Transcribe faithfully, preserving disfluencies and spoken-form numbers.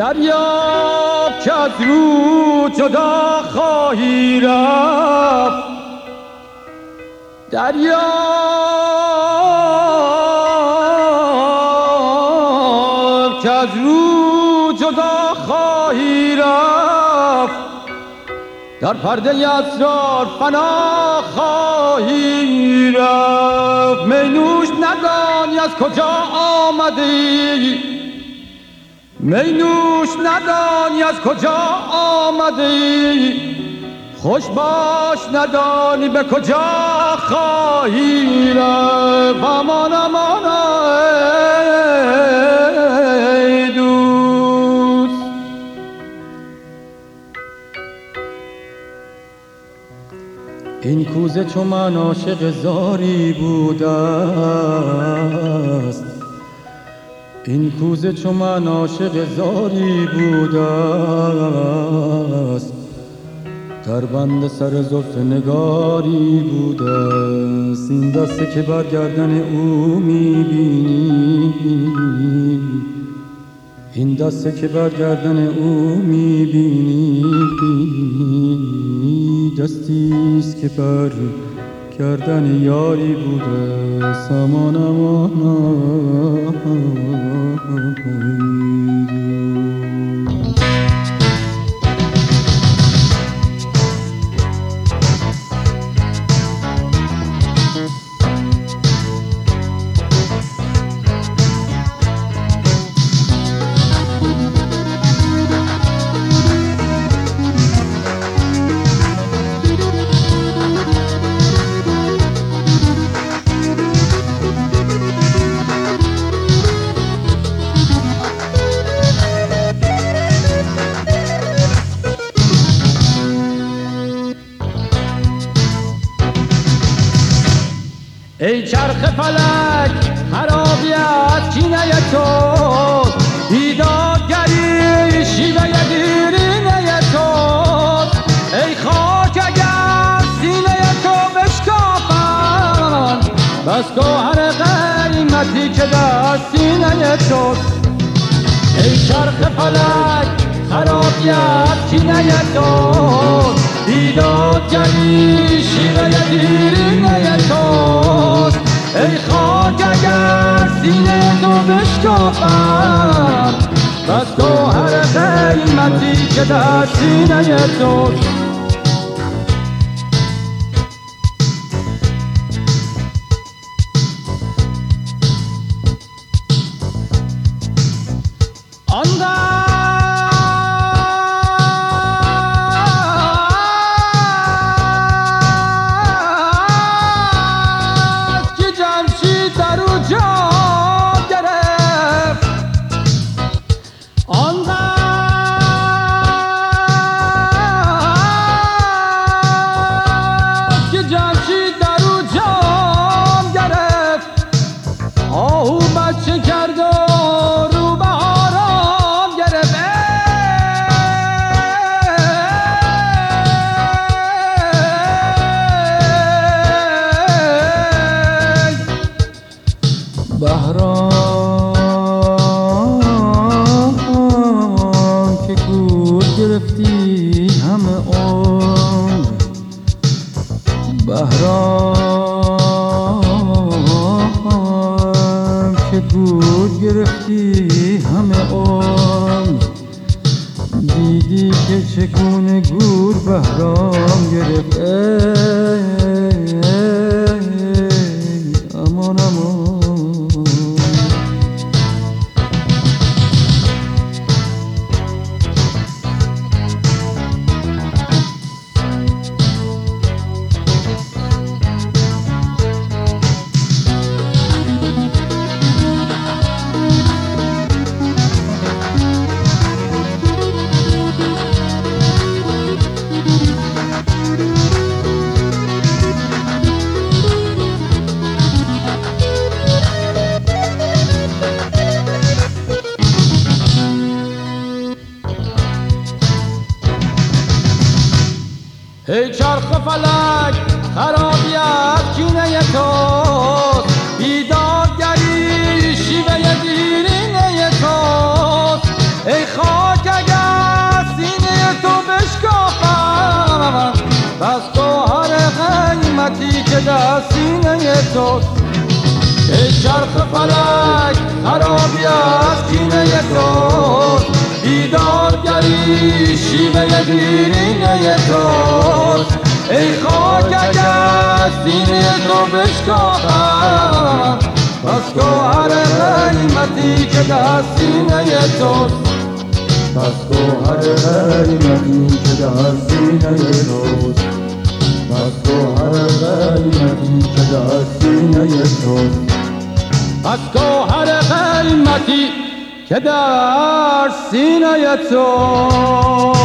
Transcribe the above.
دریاب که از رو جدا خواهی رفت، دریاب که از رو جدا خواهی رفت، در پرده اسرار فنا خواهی رفت. می نوش ندانی از کجا آمدی، می نوش ندانی از کجا آمدی، خوش باش ندانی به کجا خواهی رفت. امان امان ای دوست، این کوزه چو من عاشق زاری بوده است، این کوزه چو من عاشق زاری بوده است، در بند سر زلف نگاری بوده است. این دسته که بر گردن او میبینی، این دسته که بر گردن او میبینی، دستیست که بر گردن یاری بوده. سامان امان ای چرخ فلک خرابی از کینه تو، بیدادگری شیوه دیرینه تو. ای خاک اگر سینه تو بشکافم، بس گوهر قیمتی که در سینه تو. ای چرخ فلک خرابی از کینه تو، بیدادگری شیوه دیرینه تو. ای خاک اگر سینه تو بشکافم، بس گوهر قیمتی که در سینه تو. بهرام که گور گرفتی همه عمر، بهرام که گور گرفتی همه عمر، دیدی که چگونه گور بهرام گرفت. امان امان ای چرخ فلک خرابی از کینه توست، بیدادگری شیوه دیرینه توست. ای خاک بس گوهر قیمتی که در سینه توست ای چرخ فلک خرابی از کینه توست بیدادگری شیوه دیرینه توست ای خاک اگر سینه تو بشکافم بس گوهر قیمتی که در سینه توست بس گوهر قیمتی که در سینه توست بس گوهر قیمتی که در سینه توست بس گوهر قیمتی که در سینه توست